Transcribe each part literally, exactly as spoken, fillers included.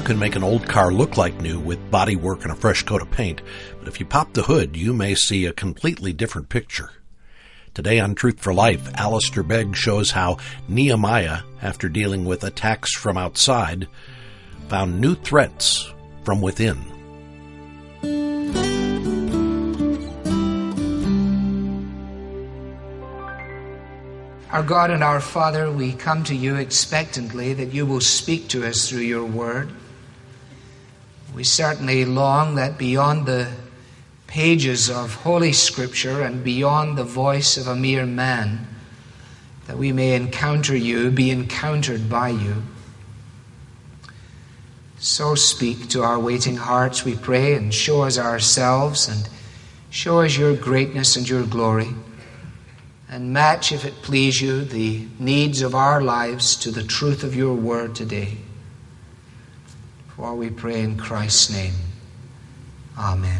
can make an old car look like new with bodywork and a fresh coat of paint, but if you pop the hood, you may see a completely different picture. Today on Truth for Life, Alistair Begg shows how Nehemiah, after dealing with attacks from outside, found new threats from within. Our God and our Father, we come to you expectantly that you will speak to us through your word. We certainly long that beyond the pages of Holy Scripture and beyond the voice of a mere man, that we may encounter you, be encountered by you. So speak to our waiting hearts, we pray, and show us ourselves and show us your greatness and your glory. And match, if it please you, the needs of our lives to the truth of your word today. For we pray in Christ's name. Amen.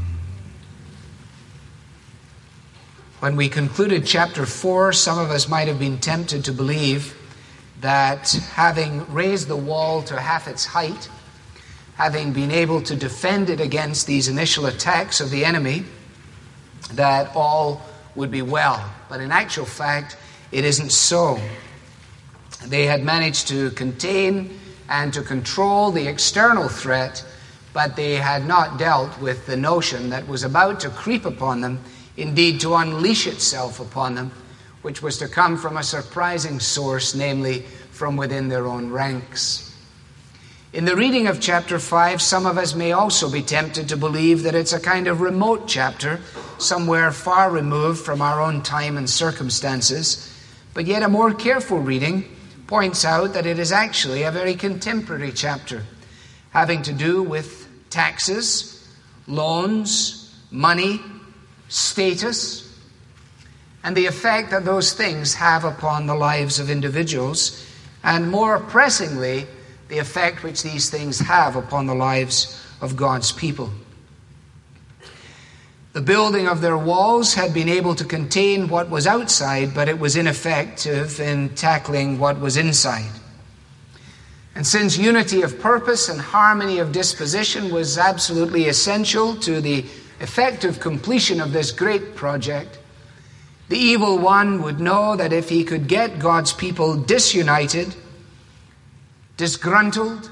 When we concluded chapter four, some of us might have been tempted to believe that having raised the wall to half its height, having been able to defend it against these initial attacks of the enemy, that all would be well. But in actual fact, it isn't so. They had managed to contain and to control the external threat, but they had not dealt with the notion that was about to creep upon them, indeed to unleash itself upon them, which was to come from a surprising source, namely from within their own ranks. In the reading of chapter five, some of us may also be tempted to believe that it's a kind of remote chapter, somewhere far removed from our own time and circumstances. But yet a more careful reading points out that it is actually a very contemporary chapter, having to do with taxes, loans, money, status, and the effect that those things have upon the lives of individuals, and more pressingly, the effect which these things have upon the lives of God's people. The building of their walls had been able to contain what was outside, but it was ineffective in tackling what was inside. And since unity of purpose and harmony of disposition was absolutely essential to the effective completion of this great project, the evil one would know that if he could get God's people disunited, disgruntled,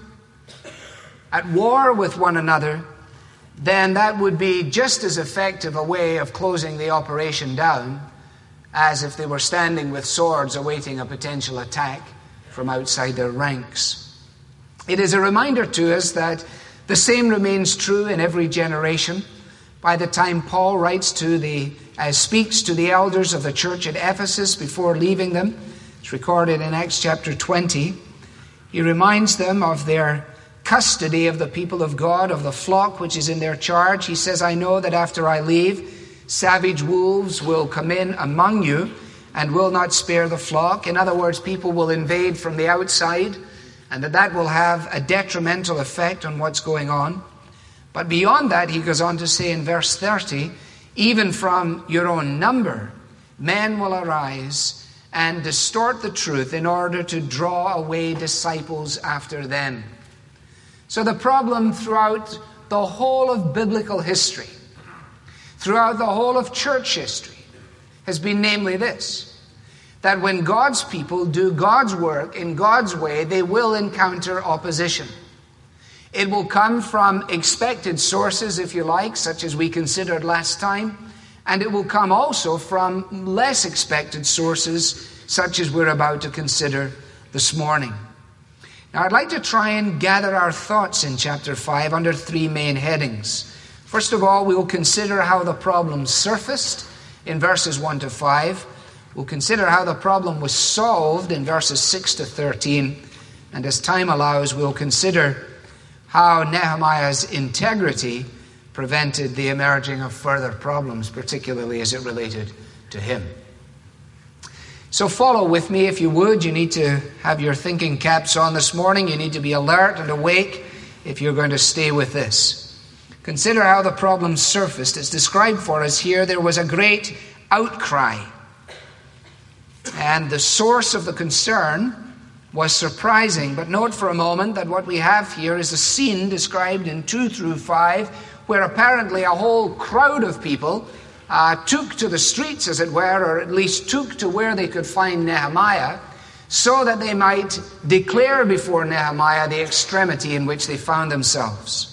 at war with one another, then that would be just as effective a way of closing the operation down as if they were standing with swords awaiting a potential attack from outside their ranks. It is a reminder to us that the same remains true in every generation. By the time Paul writes to the, uh, speaks to the elders of the church at Ephesus before leaving them, it's recorded in Acts chapter twenty, he reminds them of their custody of the people of God, of the flock which is in their charge. He says, I know that after I leave, savage wolves will come in among you and will not spare the flock. In other words, people will invade from the outside, and that that will have a detrimental effect on what's going on. But beyond that, he goes on to say in verse thirty, even from your own number, men will arise and distort the truth in order to draw away disciples after them. So the problem throughout the whole of biblical history, throughout the whole of church history, has been namely this, that when God's people do God's work in God's way, they will encounter opposition. It will come from expected sources, if you like, such as we considered last time, and it will come also from less expected sources, such as we're about to consider this morning. Now, I'd like to try and gather our thoughts in chapter five under three main headings. First of all, we will consider how the problem surfaced in verses one to five. We'll consider how the problem was solved in verses six to thirteen. And as time allows, we'll consider how Nehemiah's integrity prevented the emerging of further problems, particularly as it related to him. So follow with me if you would. You need to have your thinking caps on this morning. You need to be alert and awake if you're going to stay with this. Consider how the problem surfaced. It's described for us here. There was a great outcry. And the source of the concern was surprising. But note for a moment that what we have here is a scene described in two through five, where apparently a whole crowd of people uh, took to the streets, as it were, or at least took to where they could find Nehemiah, so that they might declare before Nehemiah the extremity in which they found themselves.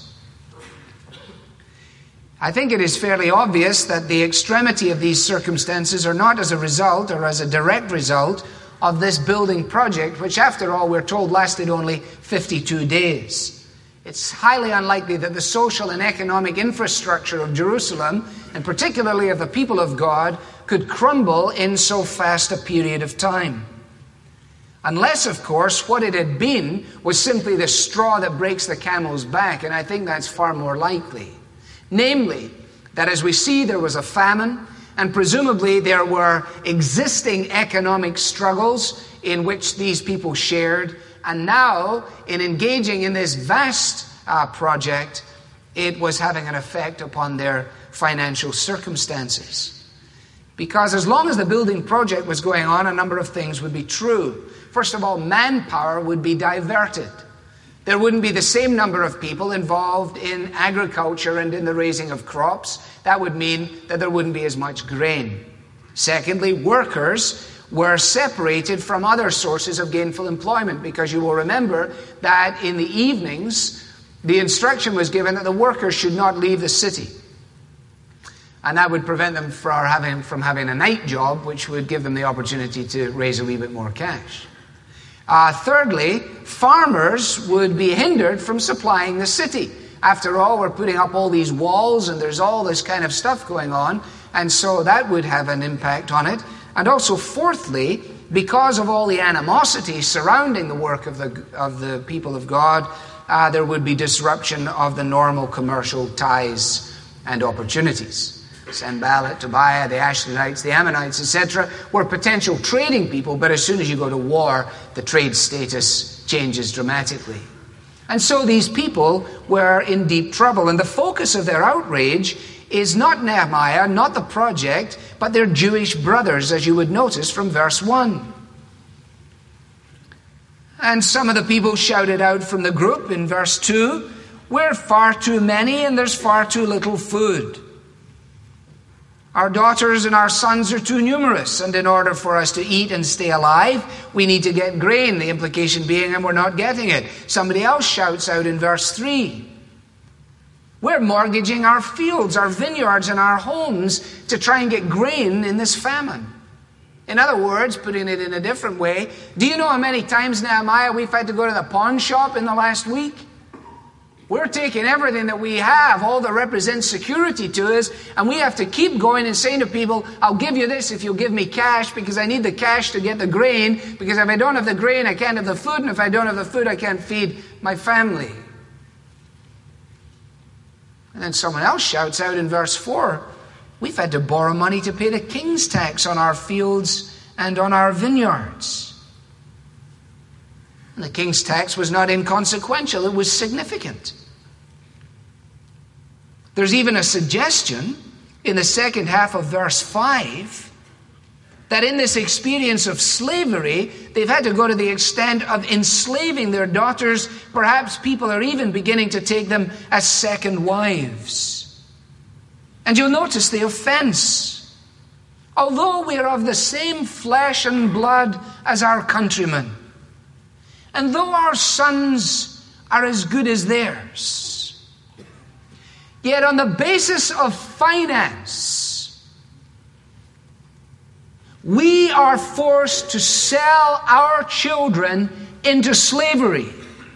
I think it is fairly obvious that the extremity of these circumstances are not as a result or as a direct result of this building project, which after all we're told lasted only fifty-two days. It's highly unlikely that the social and economic infrastructure of Jerusalem, and particularly of the people of God, could crumble in so fast a period of time. Unless, of course, what it had been was simply the straw that breaks the camel's back, and I think that's far more likely. Namely, that as we see, there was a famine, and presumably there were existing economic struggles in which these people shared, and now, in engaging in this vast uh, project, it was having an effect upon their financial circumstances. Because as long as the building project was going on, a number of things would be true. First of all, manpower would be diverted. There wouldn't be the same number of people involved in agriculture and in the raising of crops. That would mean that there wouldn't be as much grain. Secondly, workers were separated from other sources of gainful employment, because you will remember that in the evenings, the instruction was given that the workers should not leave the city. And that would prevent them from having, from having a night job, which would give them the opportunity to raise a wee bit more cash. Uh, thirdly, farmers would be hindered from supplying the city. After all, we're putting up all these walls and there's all this kind of stuff going on, and so that would have an impact on it. And also, fourthly, because of all the animosity surrounding the work of the of the people of God, uh, there would be disruption of the normal commercial ties and opportunities. Sanballat, Tobiah, the Ashdodites, the Ammonites, et cetera, were potential trading people, but as soon as you go to war, the trade status changes dramatically. And so these people were in deep trouble, and the focus of their outrage is not Nehemiah, not the project, but their Jewish brothers, as you would notice from verse one. And some of the people shouted out from the group in verse two, "We're far too many and there's far too little food. Our daughters and our sons are too numerous, and in order for us to eat and stay alive, we need to get grain," the implication being, and we're not getting it. Somebody else shouts out in verse three, "We're mortgaging our fields, our vineyards, and our homes to try and get grain in this famine." In other words, putting it in a different way, do you know how many times, Nehemiah, we've had to go to the pawn shop in the last week? We're taking everything that we have, all that represents security to us, and we have to keep going and saying to people, "I'll give you this if you'll give me cash, because I need the cash to get the grain, because if I don't have the grain, I can't have the food, and if I don't have the food, I can't feed my family." And then someone else shouts out in verse four, "We've had to borrow money to pay the king's tax on our fields and on our vineyards." And the king's tax was not inconsequential, it was significant. There's even a suggestion in the second half of verse five that in this experience of slavery, they've had to go to the extent of enslaving their daughters. Perhaps people are even beginning to take them as second wives. And you'll notice the offense. "Although we are of the same flesh and blood as our countrymen, and though our sons are as good as theirs, yet on the basis of finance, we are forced to sell our children into slavery."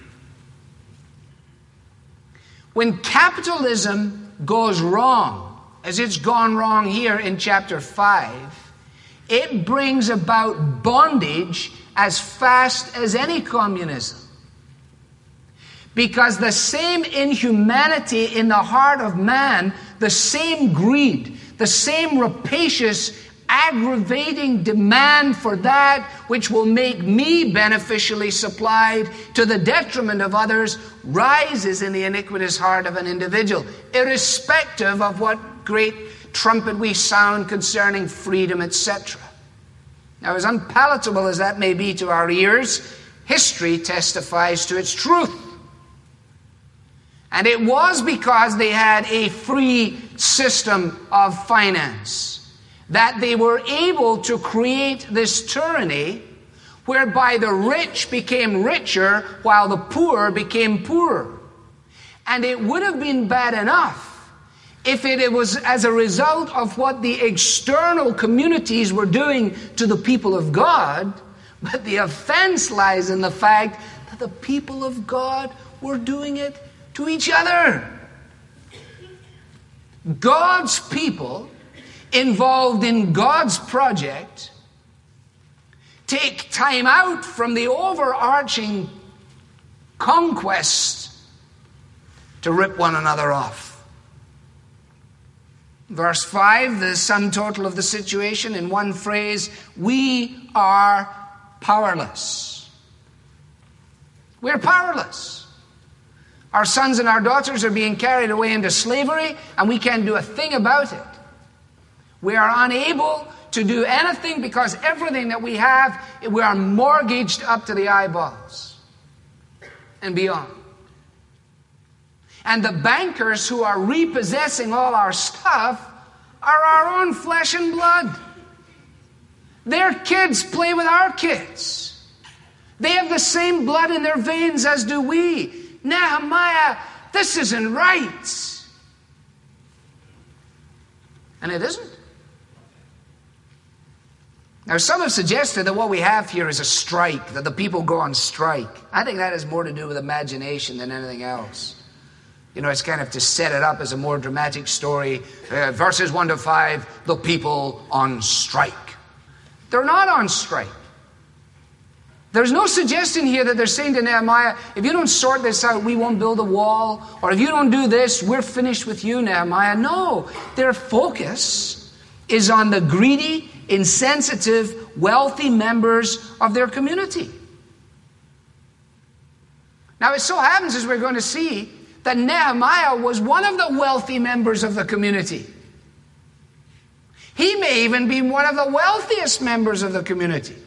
When capitalism goes wrong, as it's gone wrong here in chapter five, it brings about bondage as fast as any communism. Because the same inhumanity in the heart of man, the same greed, the same rapacious, aggravating demand for that which will make me beneficially supplied to the detriment of others, rises in the iniquitous heart of an individual, irrespective of what great trumpet we sound concerning freedom, et cetera. Now, as unpalatable as that may be to our ears, history testifies to its truth. And it was because they had a free system of finance that they were able to create this tyranny whereby the rich became richer while the poor became poorer. And it would have been bad enough if it was as a result of what the external communities were doing to the people of God, but the offense lies in the fact that the people of God were doing it to each other. God's people involved in God's project take time out from the overarching conquest to rip one another off. Verse five, the sum total of the situation in one phrase: we are powerless. We're powerless. Our sons and our daughters are being carried away into slavery, and we can't do a thing about it. We are unable to do anything because everything that we have, we are mortgaged up to the eyeballs and beyond. And the bankers who are repossessing all our stuff are our own flesh and blood. Their kids play with our kids. They have the same blood in their veins as do we. Nehemiah, this isn't right. And it isn't. Now, some have suggested that what we have here is a strike, that the people go on strike. I think that has more to do with imagination than anything else. You know, it's kind of to set it up as a more dramatic story. Uh, verses one to five, the people on strike. They're not on strike. There's no suggestion here that they're saying to Nehemiah, if you don't sort this out, we won't build a wall. Or if you don't do this, we're finished with you, Nehemiah. No, their focus is on the greedy, insensitive, wealthy members of their community. Now, it so happens, as we're going to see, that Nehemiah was one of the wealthy members of the community. He may even be one of the wealthiest members of the community.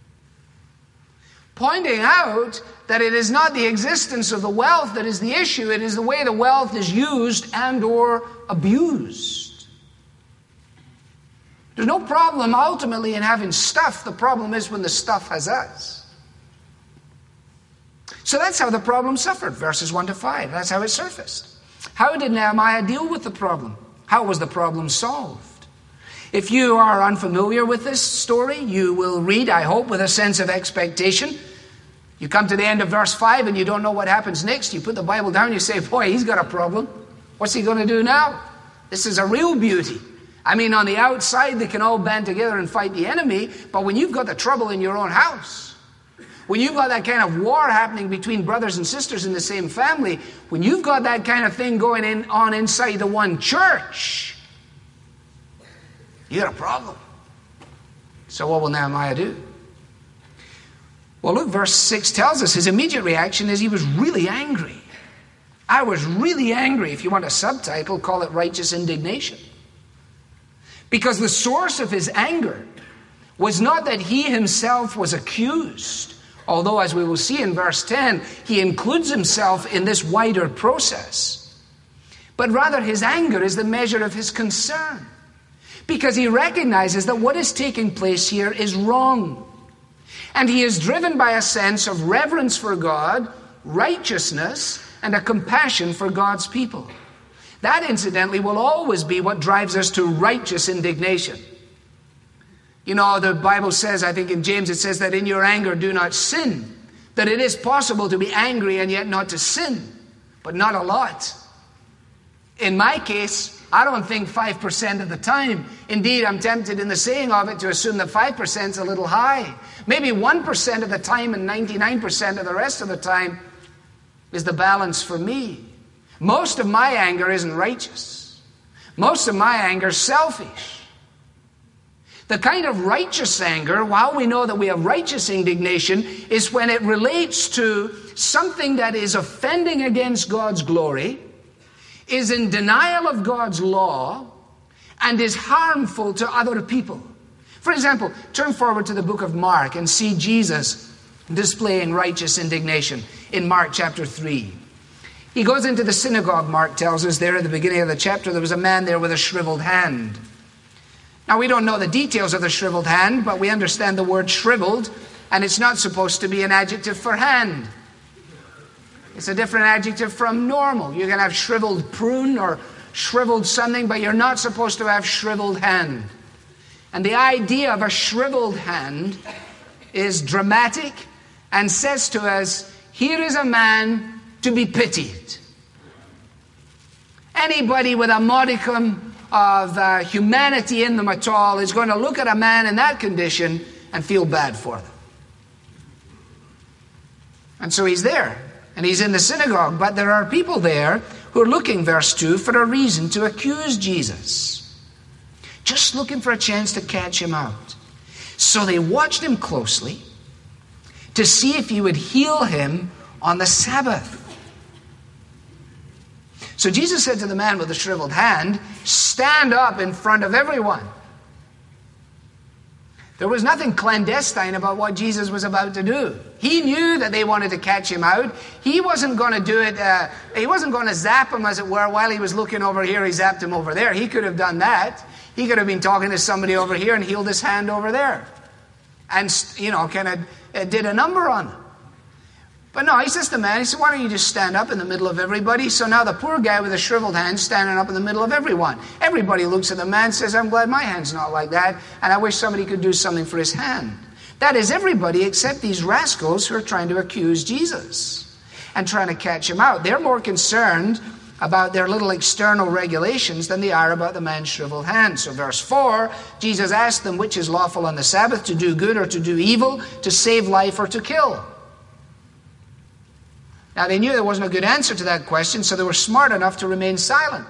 Pointing out that it is not the existence of the wealth that is the issue, it is the way the wealth is used and or abused. There's no problem ultimately in having stuff. The problem is when the stuff has us. So that's how the problem suffered, verses one to five. That's how it surfaced. How did Nehemiah deal with the problem? How was the problem solved? If you are unfamiliar with this story, you will read, I hope, with a sense of expectation. You come to the end of verse five and you don't know what happens next. You put the Bible down and you say, boy, he's got a problem. What's he going to do now? This is a real beauty. I mean, on the outside, they can all band together and fight the enemy, but when you've got the trouble in your own house, when you've got that kind of war happening between brothers and sisters in the same family, when you've got that kind of thing going in, on inside the one church, you got a problem. So what will Nehemiah do? Well, look, verse six tells us his immediate reaction is he was really angry. I was really angry. If you want a subtitle, call it righteous indignation. Because the source of his anger was not that he himself was accused, although, as we will see in verse ten, he includes himself in this wider process. But rather, his anger is the measure of his concern, because he recognizes that what is taking place here is wrong. And he is driven by a sense of reverence for God, righteousness, and a compassion for God's people. That, incidentally, will always be what drives us to righteous indignation. You know, the Bible says, I think in James, it says that in your anger do not sin. That it is possible to be angry and yet not to sin, but not a lot. In my case, I don't think five percent of the time. Indeed, I'm tempted in the saying of it to assume that five percent is a little high. Maybe one percent of the time and ninety-nine percent of the rest of the time is the balance for me. Most of my anger isn't righteous. Most of my anger is selfish. The kind of righteous anger, while we know that we have righteous indignation, is when it relates to something that is offending against God's glory, is in denial of God's law, and is harmful to other people. For example, turn forward to the book of Mark and see Jesus displaying righteous indignation in Mark chapter three. He goes into the synagogue, Mark tells us there at the beginning of the chapter. There was a man there with a shriveled hand. Now, we don't know the details of the shriveled hand, but we understand the word shriveled, and it's not supposed to be an adjective for hand. It's a different adjective from normal. You can have shriveled prune or shriveled something, but you're not supposed to have shriveled hand. And the idea of a shriveled hand is dramatic and says to us, here is a man to be pitied. Anybody with a modicum of uh, humanity in them at all is going to look at a man in that condition and feel bad for them. And so he's there, and he's in the synagogue, but there are people there who are looking, verse two, for a reason to accuse Jesus. Just looking for a chance to catch him out. So they watched him closely to see if he would heal him on the Sabbath. So Jesus said to the man with the shriveled hand, stand up in front of everyone. There was nothing clandestine about what Jesus was about to do. He knew that they wanted to catch him out. He wasn't going to do it, uh, he wasn't going to zap him, as it were, while he was looking over here, he zapped him over there. He could have done that. He could have been talking to somebody over here and healed his hand over there. And, you know, kind of uh, did a number on them. But no, he says to the man, he said, why don't you just stand up in the middle of everybody? So now the poor guy with a shriveled hand standing up in the middle of everyone. Everybody looks at the man and says, I'm glad my hand's not like that, and I wish somebody could do something for his hand. That is everybody except these rascals who are trying to accuse Jesus and trying to catch him out. They're more concerned about their little external regulations than they are about the man's shriveled hand. So verse four, Jesus asked them, which is lawful on the Sabbath, to do good or to do evil, to save life or to kill? Now, they knew there wasn't a good answer to that question, so they were smart enough to remain silent.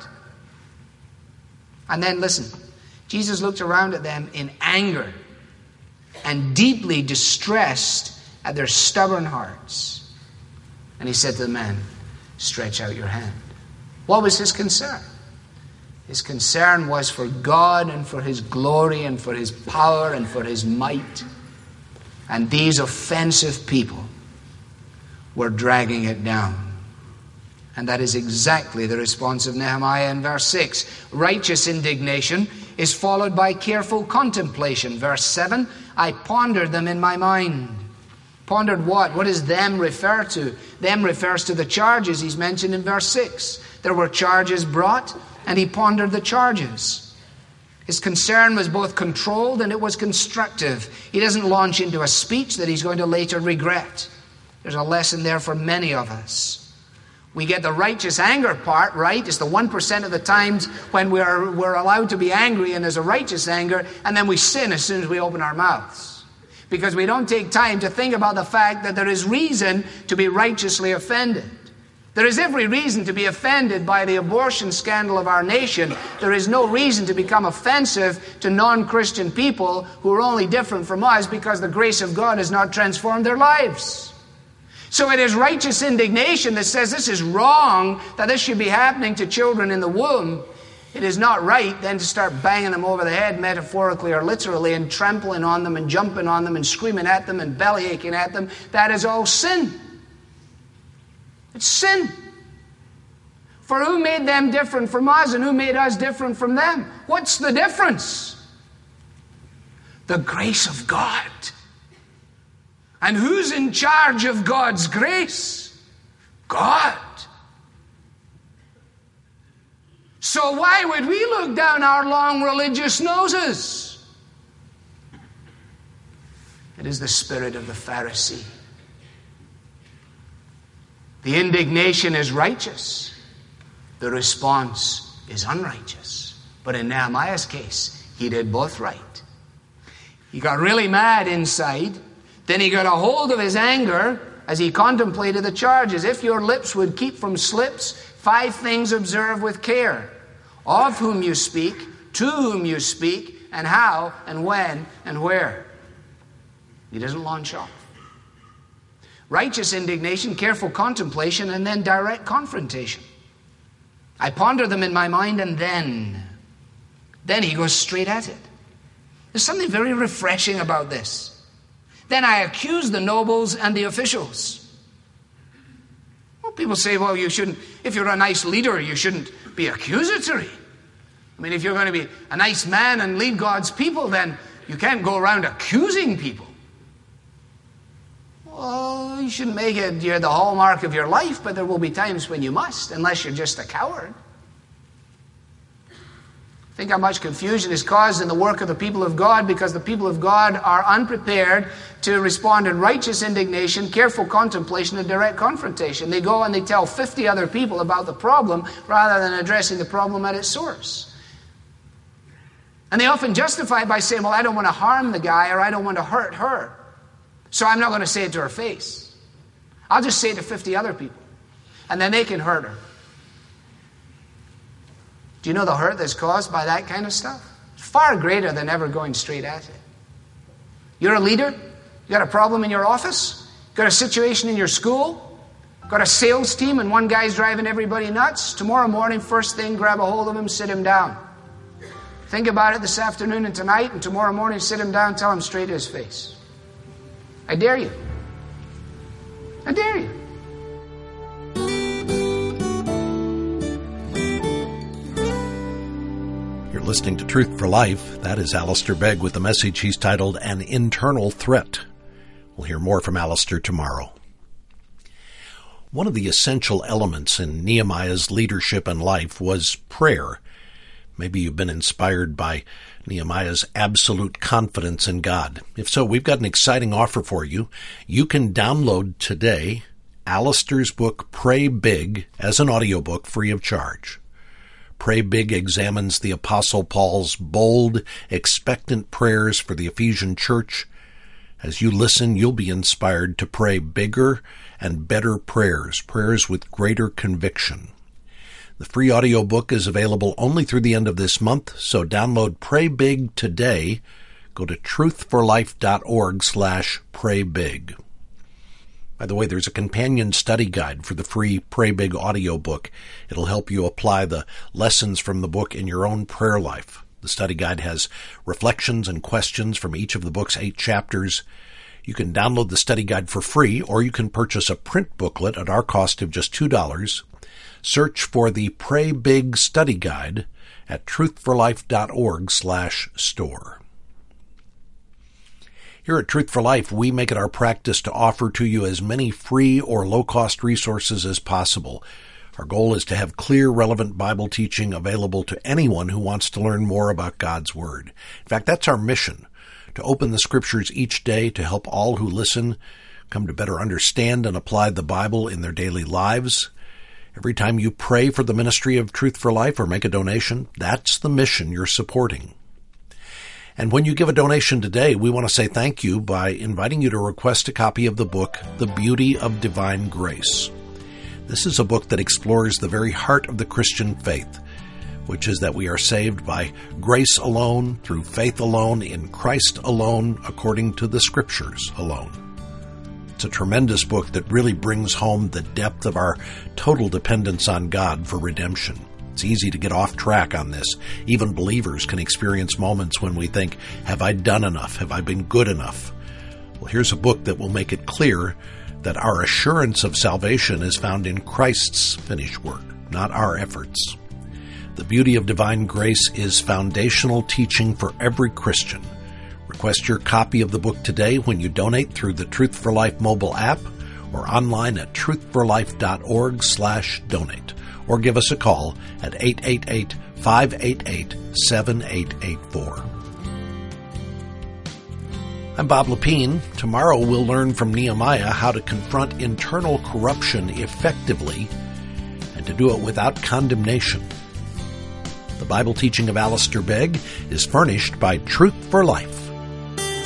And then, listen, Jesus looked around at them in anger and deeply distressed at their stubborn hearts. And he said to the man, stretch out your hand. What was his concern? His concern was for God and for his glory and for his power and for his might. And these offensive people were dragging it down. And that is exactly the response of Nehemiah in verse six. Righteous indignation is followed by careful contemplation. Verse seven, I pondered them in my mind. Pondered what? What does them refer to? Them refers to the charges he's mentioned in verse six. There were charges brought, and he pondered the charges. His concern was both controlled and it was constructive. He doesn't launch into a speech that he's going to later regret. There's a lesson there for many of us. We get the righteous anger part right. It's the one percent of the times when we're, we're allowed to be angry and there's a righteous anger, and then we sin as soon as we open our mouths. Because we don't take time to think about the fact that there is reason to be righteously offended. There is every reason to be offended by the abortion scandal of our nation. There is no reason to become offensive to non-Christian people who are only different from us because the grace of God has not transformed their lives. So it is righteous indignation that says this is wrong, that this should be happening to children in the womb. It is not right then to start banging them over the head, metaphorically or literally, and trampling on them and jumping on them and screaming at them and belly aching at them. That is all sin. It's sin. For who made them different from us and who made us different from them? What's the difference? The grace of God. And who's in charge of God's grace? God. So why would we look down our long religious noses? It is the spirit of the Pharisee. The indignation is righteous. The response is unrighteous. But in Nehemiah's case, he did both right. He got really mad inside. Then he got a hold of his anger as he contemplated the charges. If your lips would keep from slips, five things observe with care. Of whom you speak, to whom you speak, and how, and when, and where. He doesn't launch off. Righteous indignation, careful contemplation, and then direct confrontation. I ponder them in my mind, and then, then he goes straight at it. There's something very refreshing about this. Then I accused the nobles and the officials. Well, people say, well, you shouldn't, if you're a nice leader, you shouldn't be accusatory. I mean, if you're going to be a nice man and lead God's people, then you can't go around accusing people. Well, you shouldn't make it you're the hallmark of your life, but there will be times when you must, unless you're just a coward. Think how much confusion is caused in the work of the people of God because the people of God are unprepared to respond in righteous indignation, careful contemplation, and direct confrontation. They go and they tell fifty other people about the problem rather than addressing the problem at its source. And they often justify it by saying, well, I don't want to harm the guy or I don't want to hurt her, so I'm not going to say it to her face. I'll just say it to fifty other people, and then they can hurt her. Do you know the hurt that's caused by that kind of stuff? It's far greater than ever going straight at it. You're a leader? You got a problem in your office? Got a situation in your school? Got a sales team and one guy's driving everybody nuts? Tomorrow morning, first thing, grab a hold of him, sit him down. Think about it this afternoon and tonight, and tomorrow morning, sit him down, tell him straight to his face. I dare you. I dare you. You're listening to Truth for Life. That is Alistair Begg with the message he's titled An Internal Threat. We'll hear more from Alistair tomorrow. One of the essential elements in Nehemiah's leadership and life was prayer. Maybe you've been inspired by Nehemiah's absolute confidence in God. If so, we've got an exciting offer for you. You can download today Alistair's book, Pray Big, as an audiobook free of charge. Pray Big examines the Apostle Paul's bold, expectant prayers for the Ephesian church. As you listen, you'll be inspired to pray bigger and better prayers, prayers with greater conviction. The free audiobook is available only through the end of this month, so download Pray Big today. Go to truthforlife.org slash pray big. By the way, there's a companion study guide for the free Pray Big audiobook. It'll help you apply the lessons from the book in your own prayer life. The study guide has reflections and questions from each of the book's eight chapters. You can download the study guide for free, or you can purchase a print booklet at our cost of just two dollars. Search for the Pray Big study guide at truthforlife.org slash store. Here at Truth for Life, we make it our practice to offer to you as many free or low-cost resources as possible. Our goal is to have clear, relevant Bible teaching available to anyone who wants to learn more about God's Word. In fact, that's our mission, to open the Scriptures each day to help all who listen come to better understand and apply the Bible in their daily lives. Every time you pray for the ministry of Truth for Life or make a donation, that's the mission you're supporting. And when you give a donation today, we want to say thank you by inviting you to request a copy of the book, The Beauty of Divine Grace. This is a book that explores the very heart of the Christian faith, which is that we are saved by grace alone, through faith alone, in Christ alone, according to the Scriptures alone. It's a tremendous book that really brings home the depth of our total dependence on God for redemption. It's easy to get off track on this. Even believers can experience moments when we think, have I done enough? Have I been good enough? Well, here's a book that will make it clear that our assurance of salvation is found in Christ's finished work, not our efforts. The Beauty of Divine Grace is foundational teaching for every Christian. Request your copy of the book today when you donate through the Truth for Life mobile app or online at truthforlife.org slash donate. Or give us a call at eight eight eight, five eight eight, seven eight eight four. I'm Bob Lepine. Tomorrow we'll learn from Nehemiah how to confront internal corruption effectively and to do it without condemnation. The Bible teaching of Alistair Begg is furnished by Truth for Life,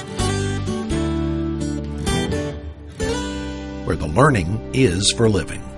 where the learning is for living.